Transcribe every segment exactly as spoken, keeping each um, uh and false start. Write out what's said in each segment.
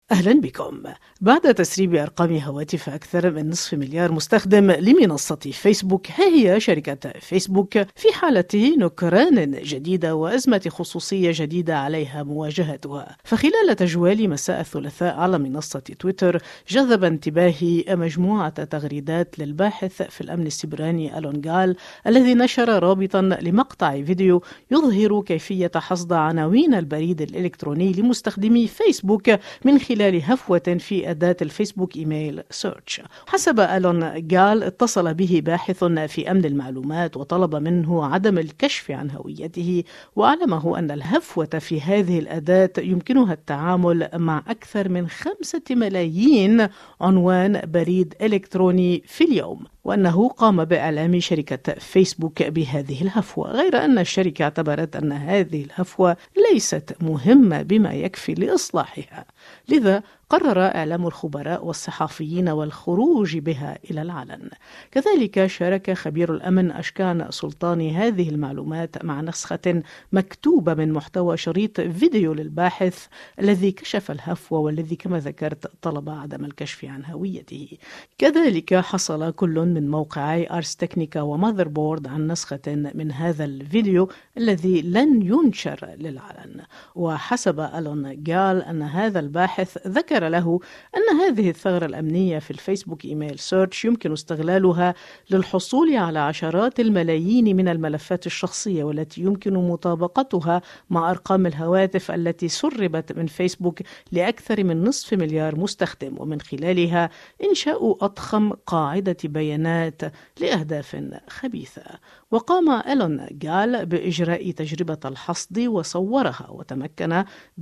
أهلا بكم. بعد تسريب أرقام هواتف أكثر من نصف مليار مستخدم لمنصة فيسبوك، ها هي شركة فيسبوك في حالة نكران جديدة وأزمة خصوصية جديدة عليها مواجهتها. فخلال تجوالي مساء الثلاثاء على منصة تويتر، جذب انتباهي مجموعة تغريدات للباحث في الأمن السيبراني ألون جال، الذي نشر رابطا لمقطع فيديو يظهر كيفية حصد عناوين البريد الإلكتروني لمستخدمي فيسبوك من خلال خلال هفوة في أداة الفيسبوك إيميل سيرش. حسب ألون جال، اتصل به باحث في أمن المعلومات وطلب منه عدم الكشف عن هويته، وأعلمه أن الهفوة في هذه الأداة يمكنها التعامل مع أكثر من خمسة ملايين عنوان بريد إلكتروني في اليوم، وأنه قام بإعلام شركة فيسبوك بهذه الهفوة، غير أن الشركة اعتبرت أن هذه الهفوة ليست مهمة بما يكفي لإصلاحها، لذا قرر إعلام الخبراء والصحفيين والخروج بها إلى العلن. كذلك شارك خبير الأمن أشكان سلطاني هذه المعلومات مع نسخة مكتوبة من محتوى شريط فيديو للباحث الذي كشف الهفوة، والذي كما ذكرت طلب عدم الكشف عن هويته. كذلك حصل كل من موقعي أرس تكنيكا وماذر بورد عن نسخة من هذا الفيديو الذي لن ينشر للعلن. وحسب ألون جال أن هذا الباحث ذكر له أن هذه الثغرة الأمنية في الفيسبوك إيميل سيرش يمكن استغلالها للحصول على عشرات الملايين من الملفات الشخصية، والتي يمكن مطابقتها مع أرقام الهواتف التي سربت من فيسبوك لأكثر من نصف مليار مستخدم، ومن خلالها إنشاء أضخم قاعدة بيانات لأهداف خبيثة. وقام ألون جال بإجراء تجربة الحصد وصورها، وتمكن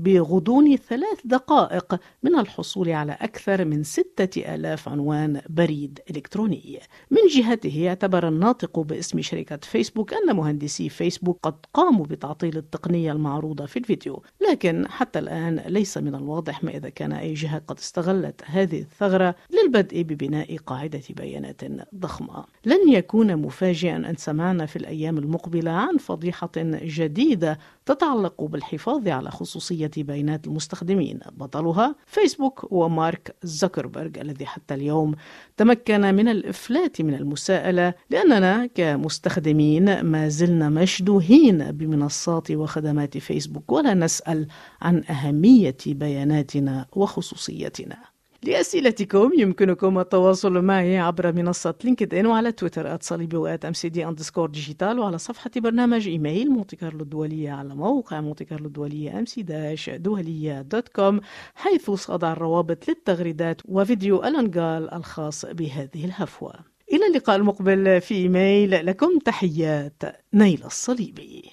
بغضون ثلاث دقائق من الحصول على أكثر من ستة آلاف عنوان بريد إلكتروني. من جهته اعتبر الناطق باسم شركة فيسبوك أن مهندسي فيسبوك قد قاموا بتعطيل التقنية المعروضة في الفيديو، لكن حتى الآن ليس من الواضح ما إذا كان أي جهة قد استغلت هذه الثغرة للبدء ببناء قاعدة بيانات ضخمة. لن يكون مفاجئا أن سمعنا في الأيام المقبلة عن فضيحة جديدة تتعلق بالحفاظ على خصوصية بيانات المستخدمين، بطلها فيسبوك ومارك زوكربيرغ، الذي حتى اليوم تمكن من الإفلات من المساءلة، لأننا كمستخدمين ما زلنا مشدوهين بمنصات وخدمات فيسبوك ولا نسأل عن أهمية بياناتنا وخصوصيتنا. لأسئلتكم يمكنكم التواصل معي عبر منصة لينكد إن، وعلى تويتر @صليبي وآت أمسيدي أندسكور ديجيتال، وعلى صفحة برنامج إيميل مونتي كارلو الدولية على موقع مونتي كارلو الدولية أمسي داش دولية دوت كوم، حيث سأضع الروابط للتغريدات وفيديو ألون جال الخاص بهذه الهفوة. إلى اللقاء المقبل في إيميل، لكم تحيات نيل الصليبي.